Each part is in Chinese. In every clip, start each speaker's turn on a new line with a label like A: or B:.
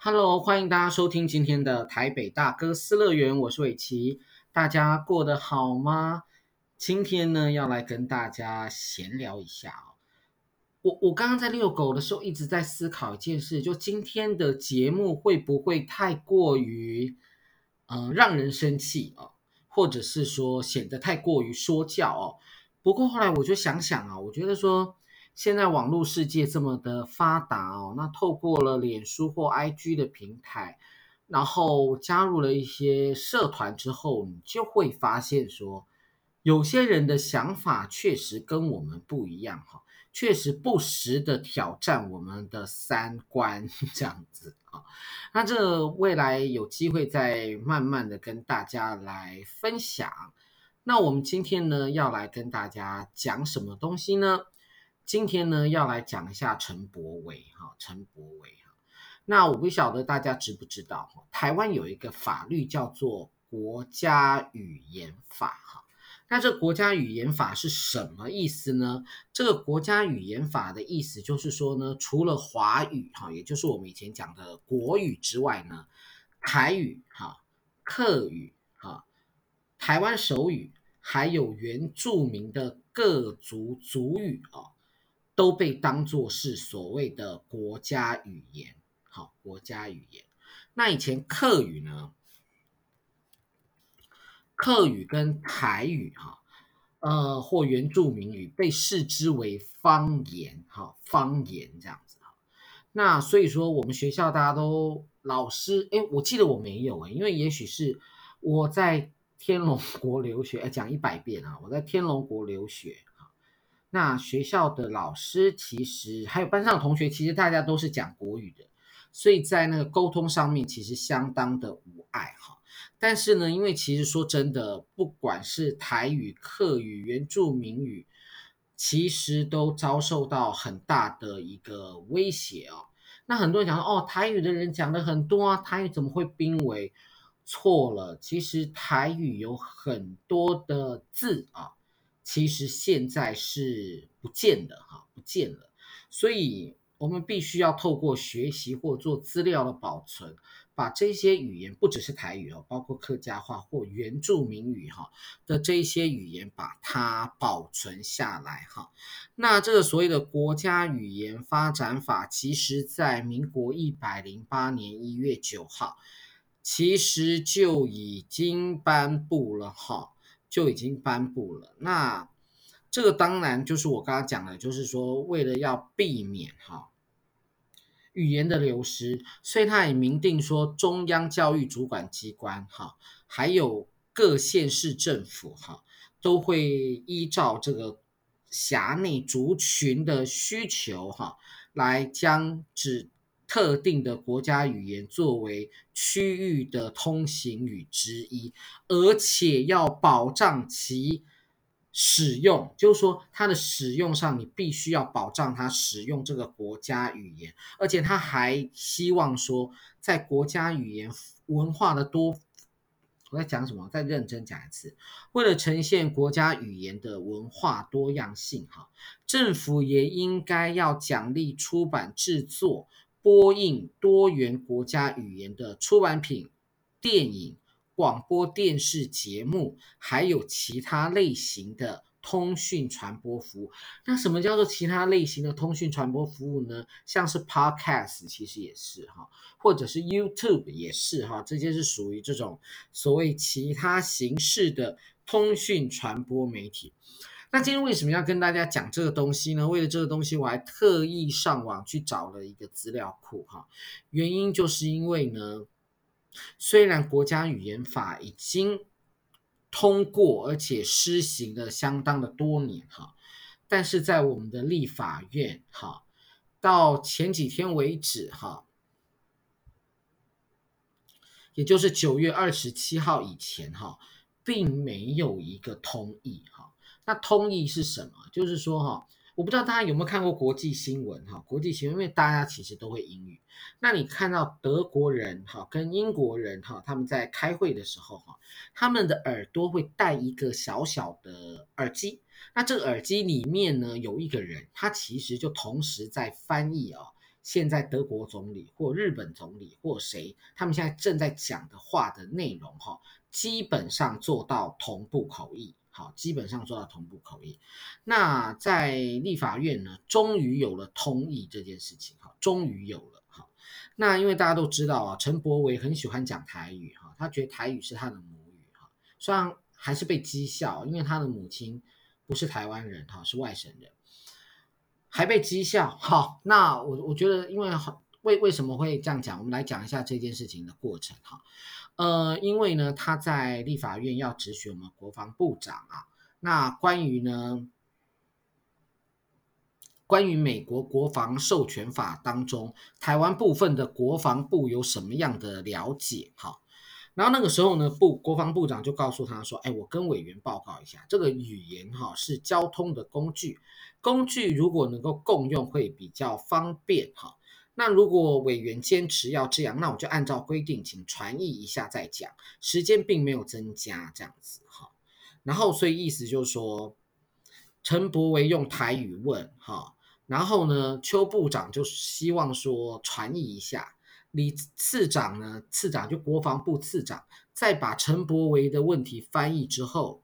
A: Hello，欢迎大家收听今天的台北大哥斯乐园，我是伟奇，大家过得好吗？今天呢，要来跟大家闲聊一下哦。我刚刚在遛狗的时候，一直在思考一件事，就今天的节目会不会太过于让人生气哦，或者是说显得太过于说教哦。不过后来我就想想啊，我觉得说现在网络世界这么的发达哦，那透过了脸书或 IG 的平台，然后加入了一些社团之后，你就会发现说，有些人的想法确实跟我们不一样哈，确实不时的挑战我们的三观这样子啊。那这未来有机会再慢慢的跟大家来分享。那我们今天呢要来跟大家讲什么东西呢？今天呢要来讲一下陈柏惟哈，陈柏惟哈。那我不晓得大家知不知道哈，台湾有一个法律叫做国家语言法哈。那这国家语言法是什么意思呢？这个国家语言法的意思就是说呢，除了华语哈，也就是我们以前讲的国语之外呢，台语哈、客语哈、台湾手语，还有原住民的各族族语啊，都被当作是所谓的国家语言。好，国家语言。那以前客语呢？客语跟台语哈，或原住民语被视之为方言哈，方言这样子哈。那所以说，我们学校大家都老师，诶，我记得我没有因为也许是我在天龙国留学，讲100遍啊，我在天龙国留学啊。那学校的老师其实还有班上的同学，其实大家都是讲国语的，所以在那个沟通上面其实相当的无碍哈。但是呢，因为其实说真的，不管是台语、客语、原住民语，其实都遭受到很大的一个威胁哦。那很多人讲说，哦，台语的人讲的很多啊，台语怎么会濒危？错了，其实台语有很多的字啊，其实现在是不见的哈，不见了。所以我们必须要透过学习或做资料的保存，把这些语言，不只是台语哦，包括客家话或原住民语哈的这一些语言，把它保存下来哈。那这个所谓的国家语言发展法，其实在民国108年1月9号，其实就已经颁布了哈，就已经颁布了。那这个当然就是我刚刚讲的，就是说为了要避免语言的流失，所以他也明定说，中央教育主管机关还有各县市政府都会依照这个辖内族群的需求来将特定的国家语言作为区域的通行语之一，而且要保障其使用，就是说它的使用上，你必须要保障它使用这个国家语言，而且他还希望说，在国家语言文化的我在讲什么？再认真讲一次。为了呈现国家语言的文化多样性，政府也应该要奖励出版制作、播映多元国家语言的出版品、电影、广播电视节目，还有其他类型的通讯传播服务。那什么叫做其他类型的通讯传播服务呢？像是 Podcast 其实也是或者是 YouTube 也是这些是属于这种所谓其他形式的通讯传播媒体。那今天为什么要跟大家讲这个东西呢？为了这个东西，我还特意上网去找了一个资料库原因就是因为呢，虽然国家语言法已经通过而且施行了相当的多年但是在我们的立法院到前几天为止也就是9月27号以前并没有一个通译那通译是什么？就是说我不知道大家有没有看过国际新闻国际新闻，因为大家其实都会英语。那你看到德国人跟英国人他们在开会的时候他们的耳朵会戴一个小小的耳机，那这个耳机里面呢有一个人，他其实就同时在翻译现在德国总理或日本总理或谁，他们现在正在讲的话的内容基本上做到同步口译。好，基本上做到同步口译。那在立法院呢，终于有了通译这件事情，终于有了。那因为大家都知道陈柏惟很喜欢讲台语他觉得台语是他的母语虽然还是被讥笑，因为他的母亲不是台湾人是外省人，还被讥笑。好，那我觉得因为什么会这样讲，我们来讲一下这件事情的过程因为呢他在立法院要质询我们国防部长那关于美国国防授权法当中台湾部分的国防部有什么样的了解然后那个时候呢国防部长就告诉他说我跟委员报告一下，这个语言是交通的工具如果能够共用会比较方便那如果委员坚持要这样，那我就按照规定请传译一下再讲，时间并没有增加这样子然后所以意思就是说陈柏惟用台语问然后呢邱部长就希望说传译一下，李次长呢就国防部次长再把陈柏惟的问题翻译之后，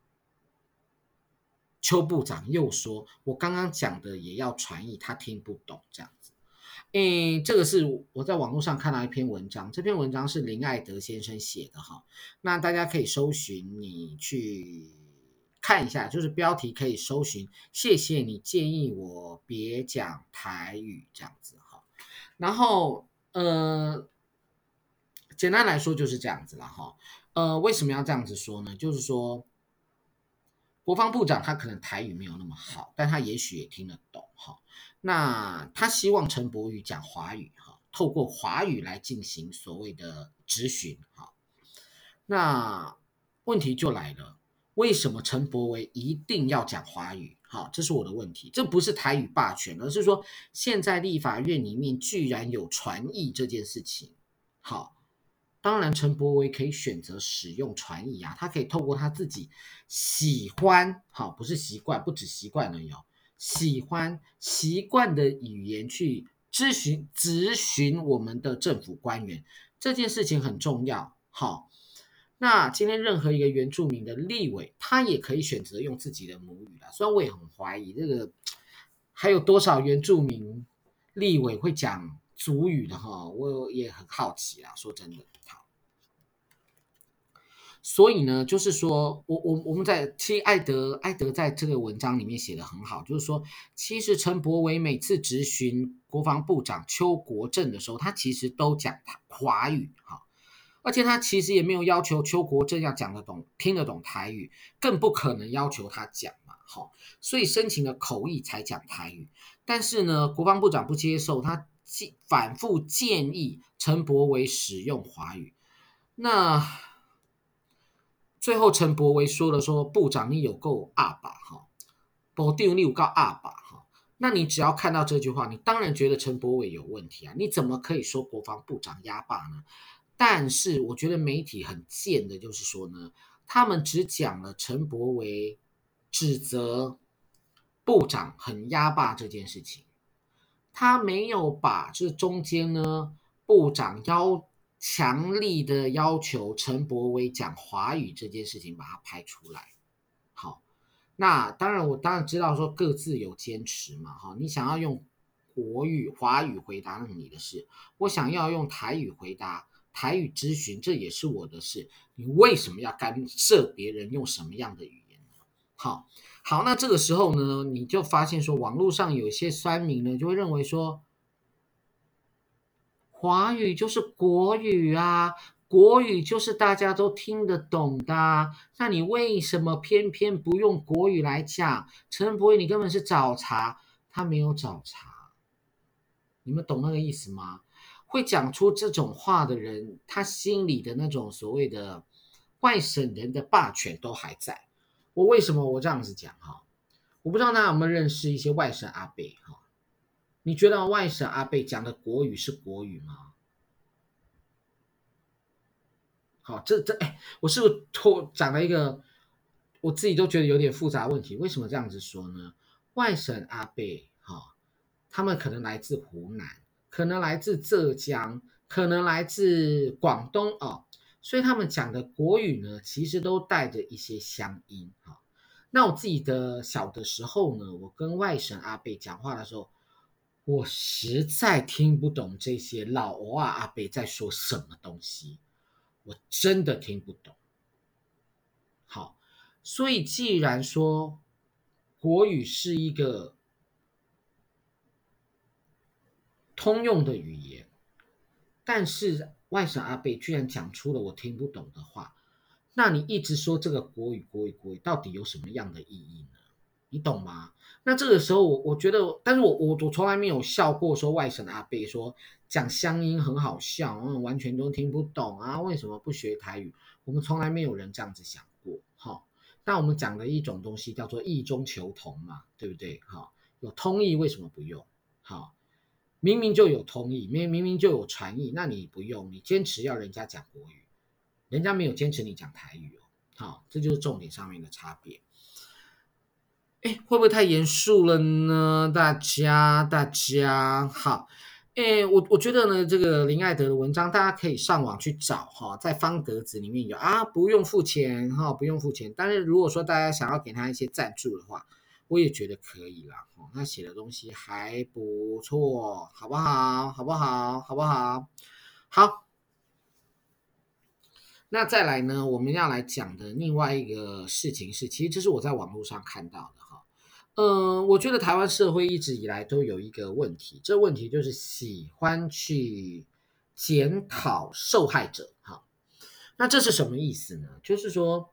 A: 邱部长又说我刚刚讲的也要传译，他听不懂这样子。这个是我在网络上看到一篇文章，这篇文章是林爱德先生写的那大家可以搜寻，你去看一下，就是标题可以搜寻谢谢你建议我别讲台语这样子然后简单来说就是这样子了为什么要这样子说呢？就是说国防部长他可能台语没有那么好，但他也许也听得懂那他希望陈柏惟讲华语透过华语来进行所谓的质询那问题就来了，为什么陈柏惟一定要讲华语这是我的问题。这不是台语霸权，而是说现在立法院里面居然有传译这件事情当然陈柏惟可以选择使用传译他可以透过他自己喜欢不是习惯，不止习惯而已习惯的语言去质询我们的政府官员，这件事情很重要那今天任何一个原住民的立委，他也可以选择用自己的母语虽然我也很怀疑这个还有多少原住民立委会讲族语的我也很好奇说真的所以呢，就是说我们其实艾德在这个文章里面写的很好，就是说，其实陈柏惟每次质询国防部长邱国正的时候，他其实都讲华语而且他其实也没有要求邱国正要讲得懂、听得懂台语，更不可能要求他讲嘛所以申请了口译才讲台语。但是呢，国防部长不接受，他反复建议陈柏惟使用华语。那最后陈柏惟说了说，部长你有够阿爸部长你有够阿爸那你只要看到这句话，你当然觉得陈柏惟有问题你怎么可以说国防部长压霸呢？但是我觉得媒体很贱的就是说呢，他们只讲了陈柏惟指责部长很压霸这件事情，他没有把这中间呢部长强力的要求陈柏惟讲华语这件事情把它拍出来那当然我知道说各自有坚持嘛你想要用华语回答那是你的事，我想要用台语回答台语咨询这也是我的事，你为什么要干涉别人用什么样的语言呢？好，那这个时候呢你就发现说网络上有一些酸民呢就会认为说华语就是国语国语就是大家都听得懂的那你为什么偏偏不用国语来讲？陈柏惟你根本是找茬，他没有找茬，你们懂那个意思吗？会讲出这种话的人，他心里的那种所谓的外省人的霸权都还在。为什么我这样子讲我不知道大家有没有认识一些外省阿伯你觉得外省阿伯讲的国语是国语吗？好，我是不是讲了一个我自己都觉得有点复杂的问题？为什么这样子说呢？外省阿伯他们可能来自湖南，可能来自浙江，可能来自广东哦，所以他们讲的国语呢，其实都带着一些乡音哈。那我自己的小的时候呢，我跟外省阿伯讲话的时候，我实在听不懂这些老欧啊阿伯在说什么东西，我真的听不懂。好，所以既然说国语是一个通用的语言，但是外省阿伯居然讲出了我听不懂的话，那你一直说这个国语到底有什么样的意义呢？你懂吗？那这个时候我觉得，但是我从来没有笑过说外省的阿伯说讲乡音很好笑，完全都听不懂啊，为什么不学台语？我们从来没有人这样子想过，哈。那我们讲的一种东西叫做异中求同嘛，对不对？哈，有通义为什么不用？好，明明就有通义，明明就有传译，那你不用，你坚持要人家讲国语，人家没有坚持你讲台语哦。好，这就是重点上面的差别。哎，会不会太严肃了呢？大家好。哎，我觉得呢，这个林爱德的文章大家可以上网去找哈，在方格子里面有啊，不用付钱哈，不用付钱。但是如果说大家想要给他一些赞助的话，我也觉得可以啦。他写的东西还不错，好不好？好不好？好不好？好，那再来呢，我们要来讲的另外一个事情是，其实这是我在网络上看到的哈。我觉得台湾社会一直以来都有一个问题，这问题就是喜欢去检讨受害者哈。那这是什么意思呢？就是说，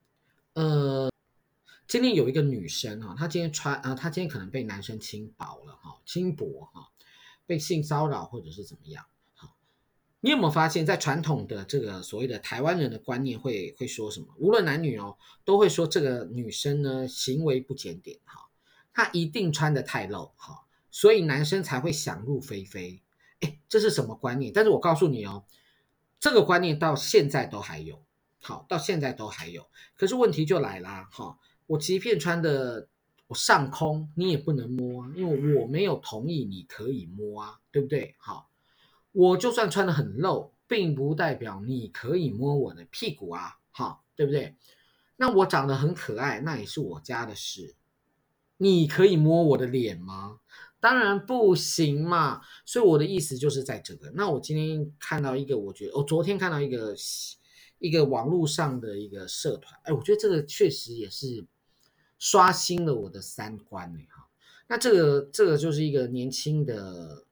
A: 今天有一个女生哈，她今天她今天可能被男生轻薄了哈，轻薄哈，被性骚扰或者是怎么样。你有没有发现，在传统的这个所谓的台湾人的观念会说什么？无论男女哦，都会说这个女生呢行为不检点哈，她一定穿得太露哈，所以男生才会想入非非。哎，这是什么观念？但是我告诉你哦，这个观念到现在都还有，好，到现在都还有。可是问题就来啦哈，我即便穿的我上空，你也不能摸啊，因为我没有同意你可以摸啊，对不对？好。我就算穿的很露，并不代表你可以摸我的屁股啊，哈，对不对？那我长得很可爱，那也是我家的事，你可以摸我的脸吗？当然不行嘛。所以我的意思就是在这个。那我今天看到一个，我觉得我昨天看到一个网络上的一个社团，哎，我觉得这个确实也是刷新了我的三观呢，哈。那这个就是一个年轻的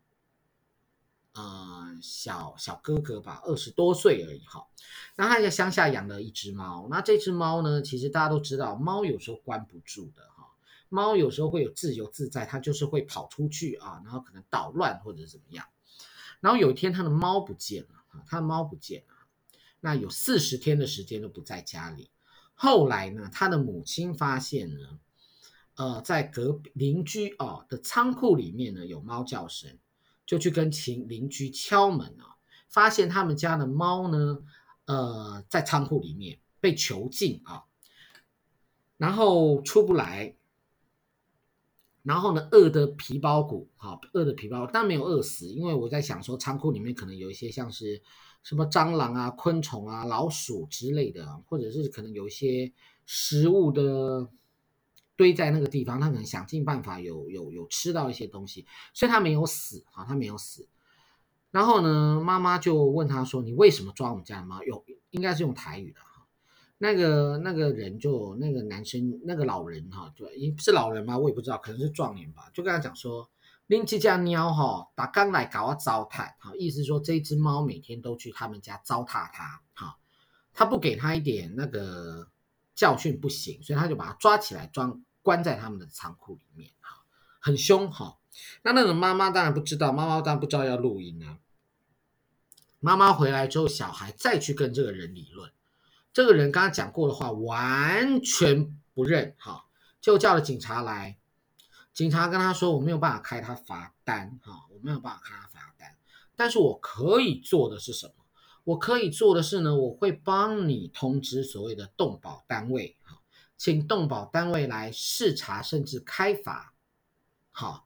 A: 小哥哥吧，20多岁而已哈。那他在乡下养了一只猫，那这只猫呢，其实大家都知道，猫有时候关不住的哈，猫有时候会有自由自在，它就是会跑出去啊，然后可能捣乱或者怎么样。然后有一天他的猫不见了，他的猫不见了，那有40天的时间都不在家里。后来呢，他的母亲发现呢，在邻居的仓库里面呢有猫叫声，就去跟邻居敲门啊，发现他们家的猫呢，在仓库里面被囚禁啊，然后出不来，然后呢，饿的皮包骨，哈，饿的皮包骨，但没有饿死，因为我在想说，仓库里面可能有一些像是什么蟑螂啊、昆虫啊、老鼠之类的，或者是可能有一些食物的堆在那个地方，他可能想尽办法有吃到一些东西，所以他没有死，哈，他没有死。然后呢，妈妈就问他说：“你为什么抓我们家的猫？”应该是用台语的。那个人就那个男生那个老人哈，对，也不是老人吗？我也不知道，可能是壮年吧。就跟他讲说，拎这家喵哈，打刚来搞我糟蹋，好，意思说这只猫每天都去他们家糟蹋他，好，他不给他一点那个教训不行，所以他就把他抓起来关在他们的仓库里面，哈，很凶哈。那种妈妈当然不知道，妈妈当然不知道要录音啊。妈妈回来之后，小孩再去跟这个人理论。这个人刚刚讲过的话完全不认，哈，就叫了警察来。警察跟他说：“我没有办法开他罚单，哈，我没有办法开他罚单。但是我可以做的是什么？我可以做的是呢，我会帮你通知所谓的动保单位，哈，请动保单位来视察甚至开罚，好。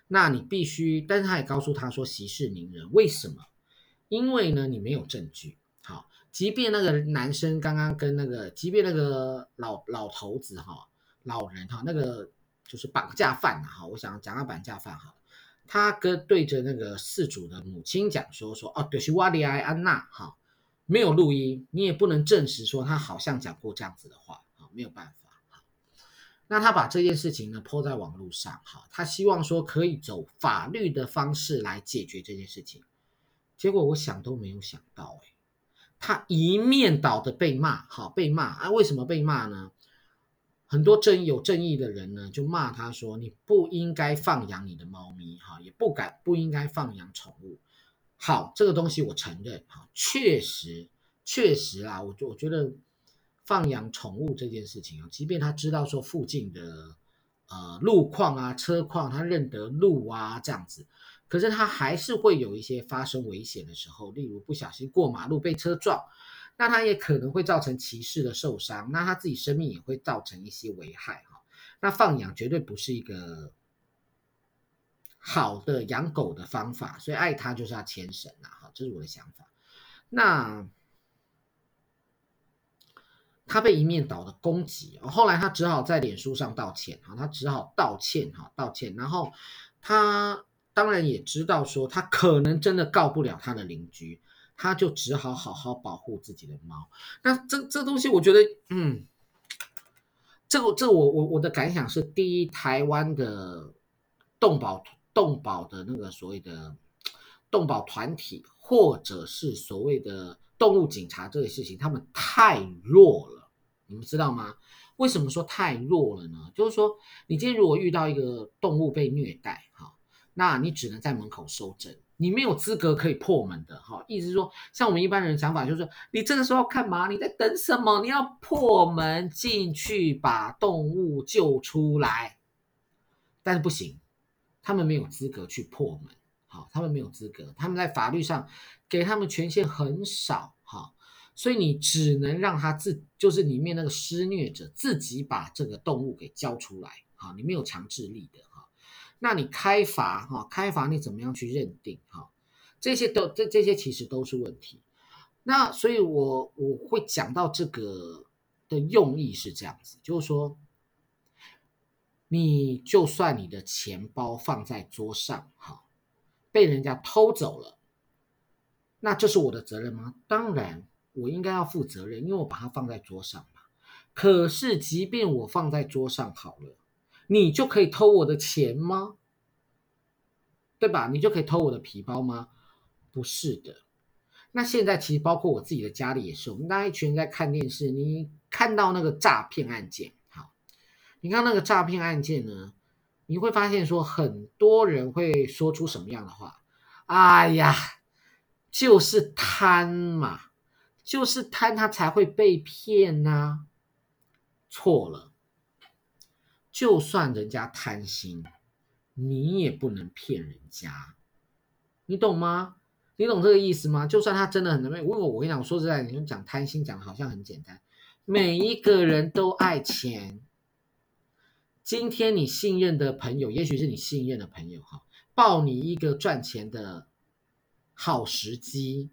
A: 那你必须，但是他也告诉他说息事宁人，为什么？因为呢，你没有证据。好，即便那个男生刚刚跟那个，即便那个老头子哈，老人哈，那个就是绑架犯哈，我想讲他绑架犯哈，他对着那个事主的母亲讲说哦，就是瓦利埃安娜哈，没有录音，你也不能证实说他好像讲过这样子的话，没有办法。那他把这件事情呢抛在网络上，他希望说可以走法律的方式来解决这件事情。结果我想都没有想到，他一面倒的被骂，被骂啊！为什么被骂呢？很多有正义的人呢，就骂他说：“你不应该放养你的猫咪，也不应该放养宠物。”好，这个东西我承认，确实啊，我觉得放养宠物这件事情啊，即便他知道说附近的路况啊、车况，他认得路啊这样子，可是他还是会有一些发生危险的时候，例如不小心过马路被车撞，那他也可能会造成骑士的受伤，那他自己生命也会造成一些危害哈。那放养绝对不是一个好的养狗的方法，所以爱它就是要牵绳啊，这是我的想法。那他被一面倒的攻击，后来他只好在脸书上道歉，他只好道歉，然后他当然也知道说他可能真的告不了他的邻居，他就只好好好保护自己的猫。那这东西我觉得，这我的感想是，第一，台湾的动保的那个所谓的动保团体，或者是所谓的动物警察这个事情，他们太弱了，你们知道吗？为什么说太弱了呢？就是说，你今天如果遇到一个动物被虐待，那你只能在门口收诊，你没有资格可以破门的，意思是说，像我们一般人的想法就是说，你这个时候要干嘛？你在等什么？你要破门进去把动物救出来，但是不行，他们没有资格去破门，他们没有资格，他们在法律上给他们权限很少，所以你只能让他就是里面那个施虐者自己把这个动物给交出来，你没有强制力的，那你开罚你怎么样去认定？这些其实都是问题。那所以我会讲到这个的用意是这样子，就是说，你就算你的钱包放在桌上，被人家偷走了，那这是我的责任吗？当然，我应该要负责任，因为我把它放在桌上嘛。可是，即便我放在桌上好了，你就可以偷我的钱吗？对吧？你就可以偷我的皮包吗？不是的。那现在其实包括我自己的家里也是，我们大家一群人在看电视，你看到那个诈骗案件，你看那个诈骗案件呢，你会发现说很多人会说出什么样的话？哎呀，就是贪嘛，就是贪他才会被骗啊。错了，就算人家贪心，你也不能骗人家，你懂吗？你懂这个意思吗？就算他真的很能骗，我跟你讲，说实在，你讲贪心讲的好像很简单，每一个人都爱钱。今天你信任的朋友，也许是你信任的朋友报你一个赚钱的好时机，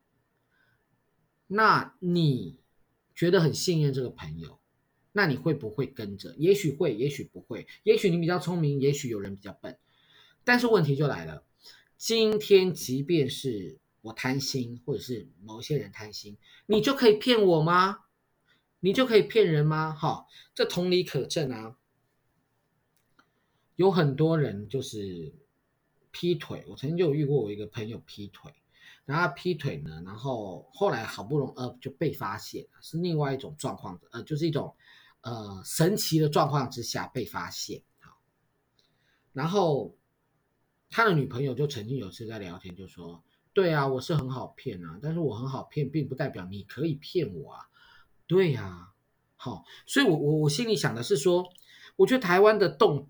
A: 那你觉得很信任这个朋友，那你会不会跟着？也许会，也许不会，也许你比较聪明，也许有人比较笨。但是问题就来了，今天即便是我贪心，或者是某些人贪心，你就可以骗我吗？你就可以骗人吗？这同理可证啊。有很多人就是劈腿，我曾经就有遇过我一个朋友劈腿，然后他劈腿呢，然后后来好不容易就被发现，是另外一种状况，就是一种神奇的状况之下被发现，然后他的女朋友就曾经有次在聊天就说，对啊，我是很好骗啊，但是我很好骗，并不代表你可以骗我啊，对啊，所以我心里想的是说，我觉得台湾的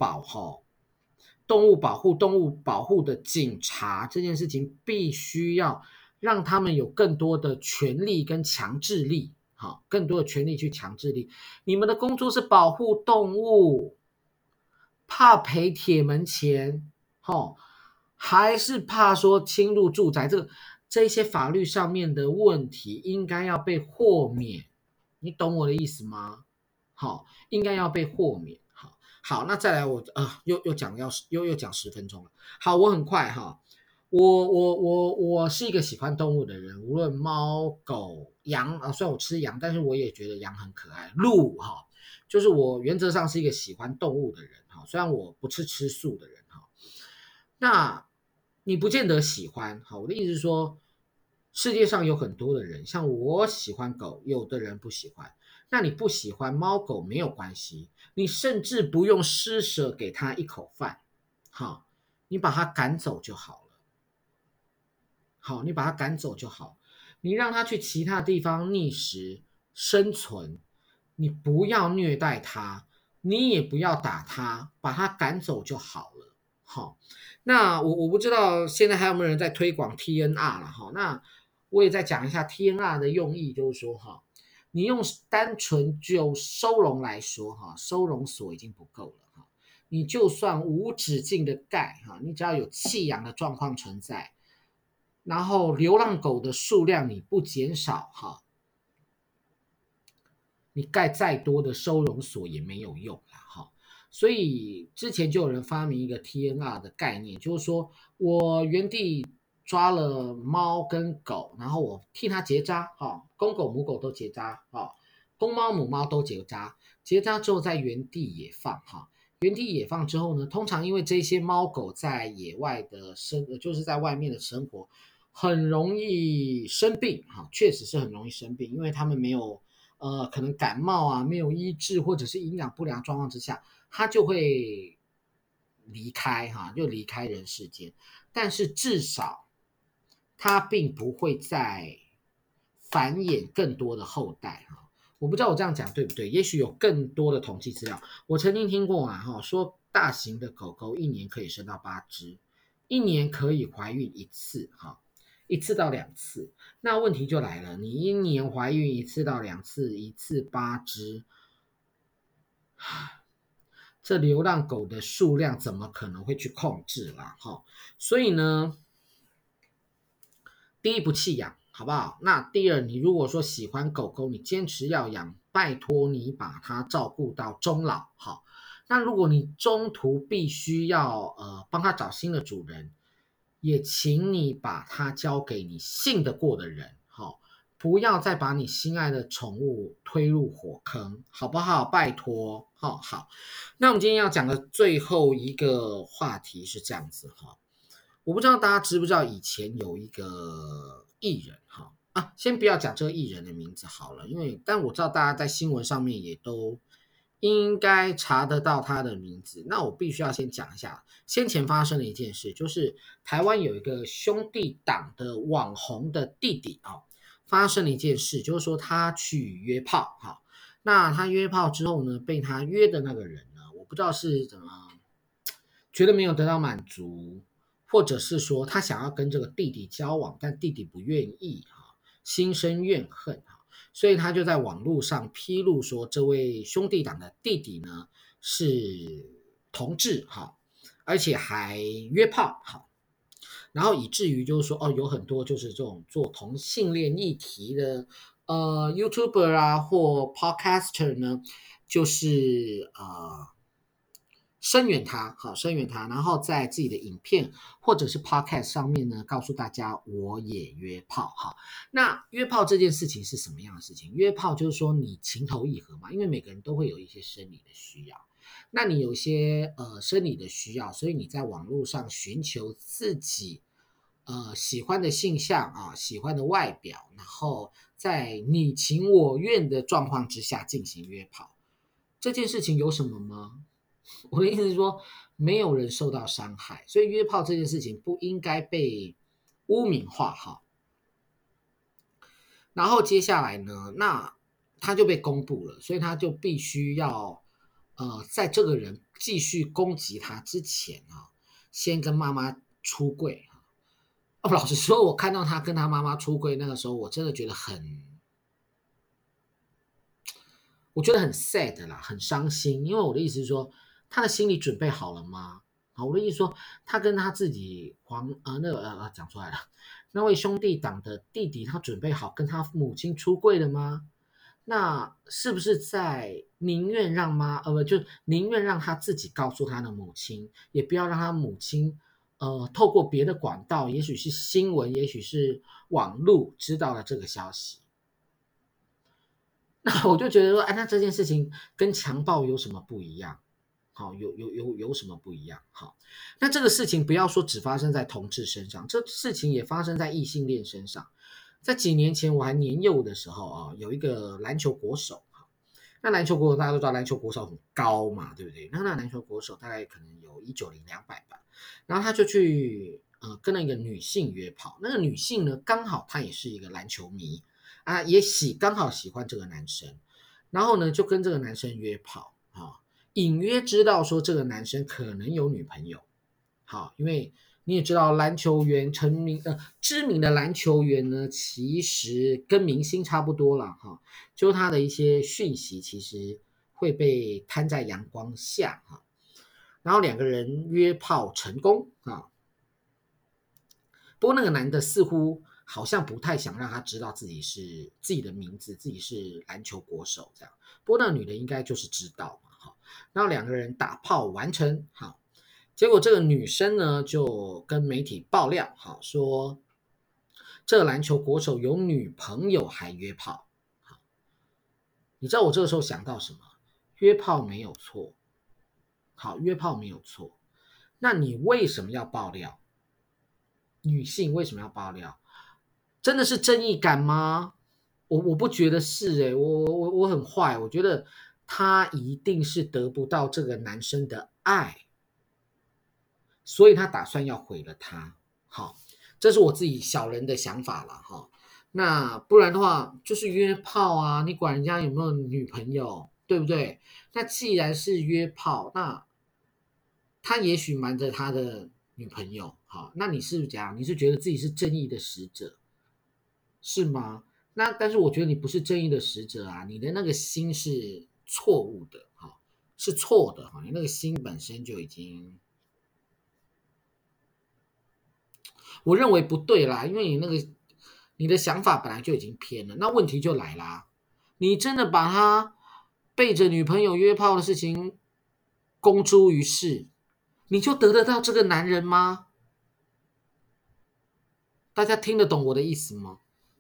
A: 动物保护的警察这件事情，必须要让他们有更多的权利跟强制力，更多的权利去强制力。你们的工作是保护动物，怕赔铁门钱， 还是怕说侵入住宅这些法律上面的问题应该要被豁免，你懂我的意思吗？应该要被豁免。好，那再来又讲10分钟了。好，我很快哈。我是一个喜欢动物的人，无论猫、狗、羊啊，虽然我吃羊，但是我也觉得羊很可爱。鹿就是我原则上是一个喜欢动物的人虽然我不是吃素的人那你不见得喜欢我的意思是说，世界上有很多的人，像我喜欢狗，有的人不喜欢。那你不喜欢猫狗没有关系，你甚至不用施舍给他一口饭，你把他赶走就好了。你把他赶走就好，你让他去其他地方觅食生存，你不要虐待他，你也不要打他，把他赶走就好了。那我不知道现在还有没有人在推广 TNR 了那我也再讲一下 TNR 的用意，就是说你用单纯就收容来说收容所已经不够了你就算无止境的盖你只要有弃养的状况存在。然后流浪狗的数量你不减少你盖再多的收容所也没有用啦所以之前就有人发明一个 TNR 的概念，就是说我原地抓了猫跟狗，然后我替它结扎公狗母狗都结扎公猫母猫都结扎，结扎之后在原地野放原地野放之后呢，通常因为这些猫狗在野外的就是在外面的生活，很容易生病确实是很容易生病，因为他们没有可能感冒没有医治，或者是营养不良状况之下，它就会离开就离开人世间。但是至少它并不会再繁衍更多的后代我不知道我这样讲对不对，也许有更多的统计资料。我曾经听过说大型的狗狗一年可以生到8只，一年可以怀孕1次1次到2次。那问题就来了，你一年怀孕1次到2次，1次8只，这流浪狗的数量怎么可能会去控制啦所以呢，第一不弃养好不好？那第二，你如果说喜欢狗狗，你坚持要养，拜托你把它照顾到终老那如果你中途必须要帮它找新的主人，也请你把它交给你信得过的人不要再把你心爱的宠物推入火坑，好不好？拜托好。那我们今天要讲的最后一个话题是这样子我不知道大家知不知道以前有一个艺人先不要讲这个艺人的名字好了，但我知道大家在新闻上面也都应该查得到他的名字。那我必须要先讲一下先前发生的一件事，就是台湾有一个兄弟党的网红的弟弟发生了一件事，就是说他去约炮那他约炮之后呢，被他约的那个人呢，我不知道是怎么觉得没有得到满足，或者是说他想要跟这个弟弟交往，但弟弟不愿意心生怨恨所以他就在网络上披露说，这位兄弟党的弟弟呢是同志而且还约炮然后以至于就是说有很多就是这种做同性恋议题的YouTuber或 Podcaster 呢，就是声援他，然后在自己的影片或者是 podcast 上面呢，告诉大家我也约炮那约炮这件事情是什么样的事情？约炮就是说你情投意合嘛，因为每个人都会有一些生理的需要，那你有一些生理的需要，所以你在网络上寻求自己喜欢的性向喜欢的外表，然后在你情我愿的状况之下进行约炮，这件事情有什么吗？我的意思是说，没有人受到伤害，所以约炮这件事情不应该被污名化然后接下来呢，那他就被公布了，所以他就必须要在这个人继续攻击他之前先跟妈妈出柜老实说，我看到他跟他妈妈出柜那个时候，我真的觉得我觉得很 sad 啦，很伤心，因为我的意思是说，他的心理准备好了吗？ 好，我的意思说，他跟他自己讲出来了，那位兄弟党的弟弟，他准备好跟他母亲出柜了吗？那是不是在宁愿让就宁愿让他自己告诉他的母亲，也不要让他母亲透过别的管道，也许是新闻，也许是网络知道了这个消息。那我就觉得说，哎，那这件事情跟强暴有什么不一样？好，有什么不一样？好，那这个事情不要说只发生在同志身上，这事情也发生在异性恋身上。在几年前我还年幼的时候啊，有一个篮球国手，那篮球国手大家都知道，篮球国手很高嘛，对不对？那篮球国手大概可能有190、200吧，然后他就去跟那个女性约炮，那个女性呢刚好她也是一个篮球迷啊，刚好喜欢这个男生，然后呢就跟这个男生约炮啊，隐约知道说这个男生可能有女朋友，好，因为你也知道篮球员知名的篮球员呢，其实跟明星差不多了哈，就他的一些讯息其实会被摊在阳光下哈，然后两个人约炮成功啊，不过那个男的似乎好像不太想让他知道自己的名字，自己是篮球国手这样。不过那个女的应该就是知道嘛，哈。然后两个人打炮完成，好，结果这个女生呢就跟媒体爆料，好说这个篮球国手有女朋友还约炮。好，你知道我这个时候想到什么？约炮没有错，好，约炮没有错。那你为什么要爆料？女性为什么要爆料？真的是正义感吗？我不觉得是我很坏，我觉得她一定是得不到这个男生的爱，所以她打算要毁了他。好，这是我自己小人的想法了哈。那不然的话，就是约炮啊，你管人家有没有女朋友，对不对？那既然是约炮，那他也许瞒着他的女朋友，好，那你是不是这样？你是觉得自己是正义的使者，是吗？那但是我觉得你不是正义的使者啊，你的那个心是错误的，哈，是错的，哈，你那个心本身就已经，我认为不对啦，因为你的想法本来就已经偏了，那问题就来啦，你真的把他背着女朋友约炮的事情公诸于世，你就得得到这个男人吗？大家听得懂我的意思吗？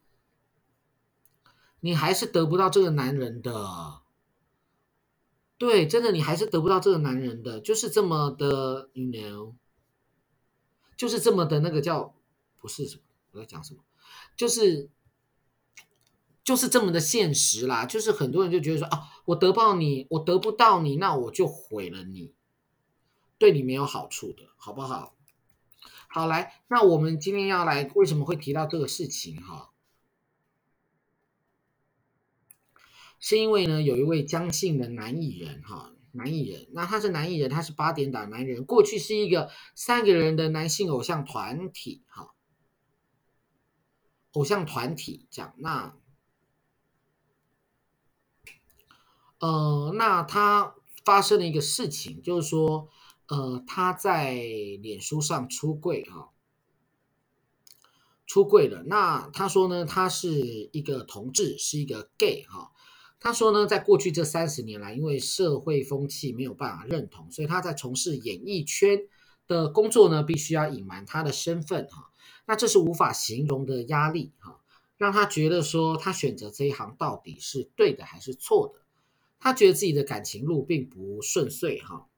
A: 你还是得不到这个男人的。对，真的，你还是得不到这个男人的，就是这么的，you know，就是这么的那个叫，不是什么，我在讲什么，就是就是这么的现实啦。就是很多人就觉得说，啊，我得不到你，我得不到你，那我就毁了你，对你没有好处的，好不好？好，来，那我们今天要来，为什么会提到这个事情哈？是因为呢，有一位江姓的男艺人哈，男艺人，那他是男艺人，他是8点档男人，过去是一个3个人的男性偶像团体哈，偶像团体这样，那他发生了一个事情，就是说，他在脸书上出柜哈，出柜了。那他说呢，他是一个同志，是一个 gay 哈。他说呢，在过去这30年来，因为社会风气没有办法认同，所以他在从事演艺圈的工作呢，必须要隐瞒他的身份哈。那这是无法形容的压力哈，让他觉得说他选择这一行到底是对的还是错的。他觉得自己的感情路并不顺遂哈。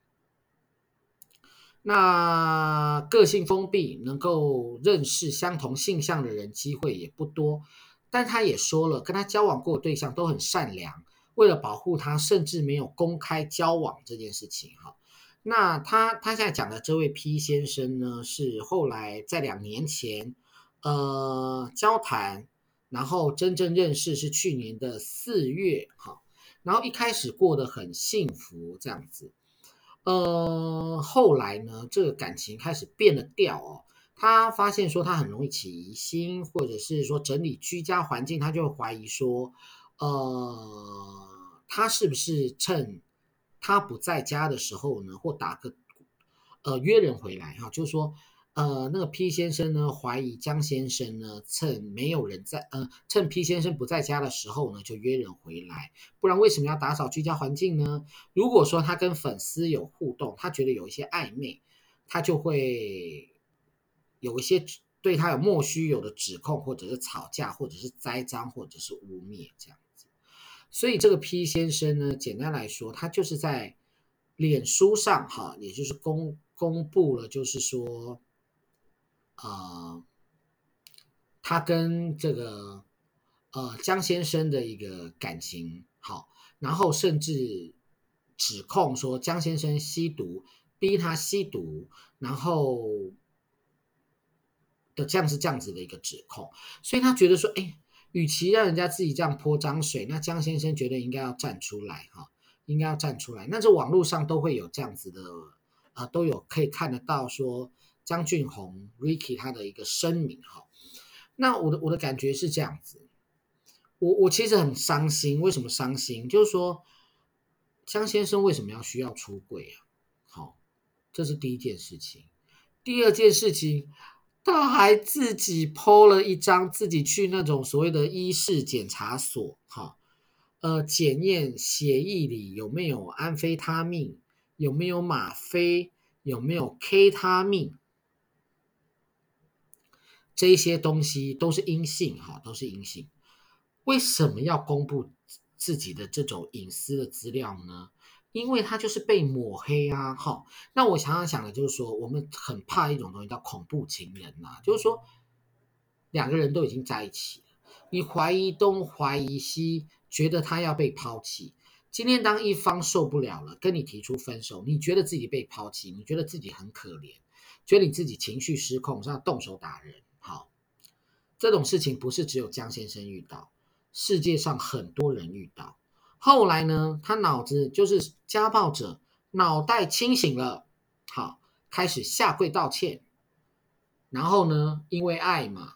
A: 那个性封闭，能够认识相同性向的人机会也不多。但他也说了，跟他交往过的对象都很善良，为了保护他，甚至没有公开交往这件事情哈。那他现在讲的这位 P 先生呢，是后来在2年前交谈，然后真正认识是去年的4月哈，然后一开始过得很幸福这样子。后来呢，这个感情开始变了调哦。他发现说他很容易起疑心，或者是说整理居家环境，他就会怀疑说，他是不是趁他不在家的时候呢，或约人回来哈，就是说那个 P 先生呢怀疑江先生呢趁 P 先生不在家的时候呢就约人回来，不然为什么要打扫居家环境呢？如果说他跟粉丝有互动，他觉得有一些暧昧，他就会有一些对他有莫须有的指控，或者是吵架，或者是栽赃，或者是污蔑这样子。所以这个 P 先生呢，简单来说，他就是在脸书上哈，也就是公布了，就是说，呃，他跟这个江先生的一个感情好，然后甚至指控说江先生吸毒，逼他吸毒，然后的这样子的一个指控，所以他觉得说，哎，与其让人家自己这样泼脏水，那江先生觉得应该要站出来哈，应该要站出来。那这网络上都会有这样子的都有可以看得到说张俊宏 Ricky 他的一个声明哈。那我的感觉是这样子，我其实很伤心，为什么伤心？就是说江先生为什么要需要出柜啊？好，这是第一件事情。第二件事情，他还自己 po 了一张自己去那种所谓的医事检查所，哈，检验血液里有没有安非他命，有没有吗啡，有没有 K 他命，这一些东西都是阴性，哈，都是阴性。为什么要公布自己的这种隐私的资料呢？因为他就是被抹黑啊，哈。那我常常想的就是说，我们很怕一种东西叫恐怖情人呐、就是说两个人都已经在一起了，你怀疑东怀疑西，觉得他要被抛弃。今天当一方受不了了，跟你提出分手，你觉得自己被抛弃，你觉得自己很可怜，觉得你自己情绪失控，是要动手打人，好，这种事情不是只有江先生遇到，世界上很多人遇到。后来呢，他脑子就是家暴者脑袋清醒了，好，开始下跪道歉。然后呢，因为爱嘛，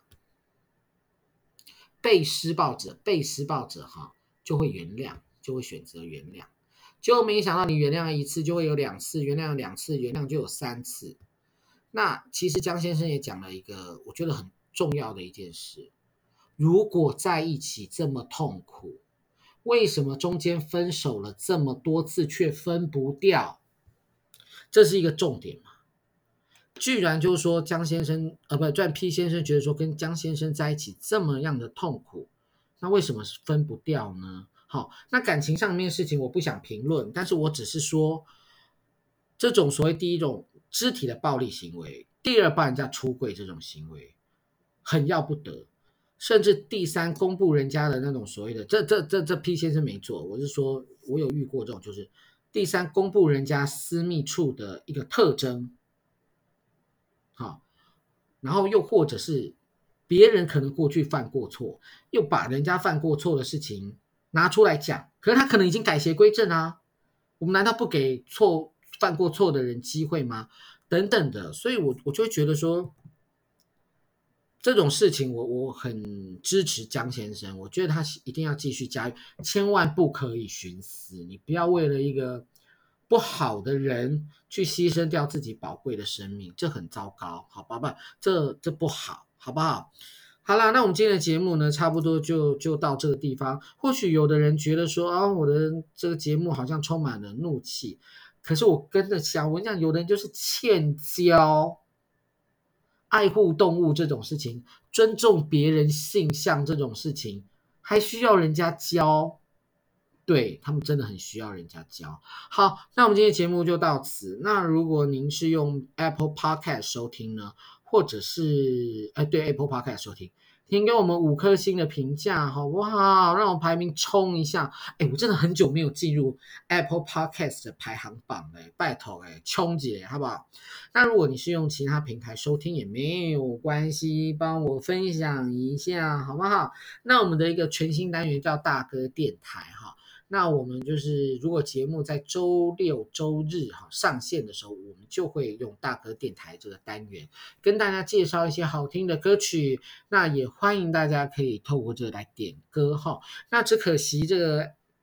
A: 被施暴者哈就会原谅，就会选择原谅。结果没想到你原谅一次就会有两次，原谅两次，原谅就有三次。那其实江先生也讲了一个我觉得很重要的一件事，如果在一起这么痛苦，为什么中间分手了这么多次却分不掉？这是一个重点嘛？居然就是说江先生，不，赚 P 先生觉得说跟江先生在一起这么样的痛苦，那为什么是分不掉呢？好，那感情上面的事情我不想评论，但是我只是说，这种所谓第一种肢体的暴力行为，第二帮人家出柜这种行为，很要不得。甚至第三公布人家的那种所谓的，这 P 先生没做，我是说我有遇过这种，就是第三公布人家私密处的一个特征，好，然后又或者是别人可能过去犯过错，又把人家犯过错的事情拿出来讲，可是他可能已经改邪归正啊，我们难道不给犯过错的人机会吗？等等的，所以我就会觉得说，这种事情我很支持江先生，我觉得他一定要继续加油，千万不可以徇私，你不要为了一个不好的人去牺牲掉自己宝贵的生命，这很糟糕，好吧？不，这不好，好不好？好啦，那我们今天的节目呢，差不多就到这个地方。或许有的人觉得说啊，我的这个节目好像充满了怒气，可是我跟着想，我讲有的人就是欠教。爱护动物这种事情，尊重别人性向这种事情，还需要人家教？对，他们真的很需要人家教。好，那我们今天的节目就到此。那如果您是用 Apple Podcast 收听呢，或者是对 Apple Podcast 收听，请给我们5颗星的评价，好不好？让我排名冲一下。我真的很久没有进入 Apple Podcast 的排行榜了，拜托冲姐，好不好？那如果你是用其他平台收听也没有关系，帮我分享一下，好不好？那我们的一个全新单元叫大哥电台哈。那我们就是如果节目在周六周日上线的时候，我们就会用大哥电台这个单元跟大家介绍一些好听的歌曲，那也欢迎大家可以透过这来点歌哈。那只可惜这个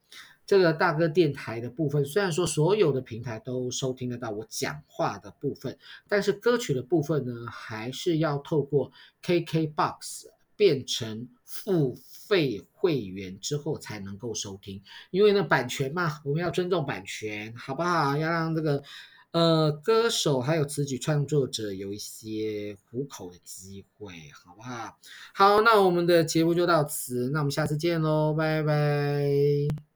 A: 这个大哥电台的部分，虽然说所有的平台都收听得到我讲话的部分，但是歌曲的部分呢，还是要透过 KKBOX 变成付费会员之后才能够收听，因为呢版权嘛，我们要尊重版权，好不好？要让这个歌手还有词曲创作者有一些糊口的机会，好不好？好，那我们的节目就到此，那我们下次见喽，拜拜。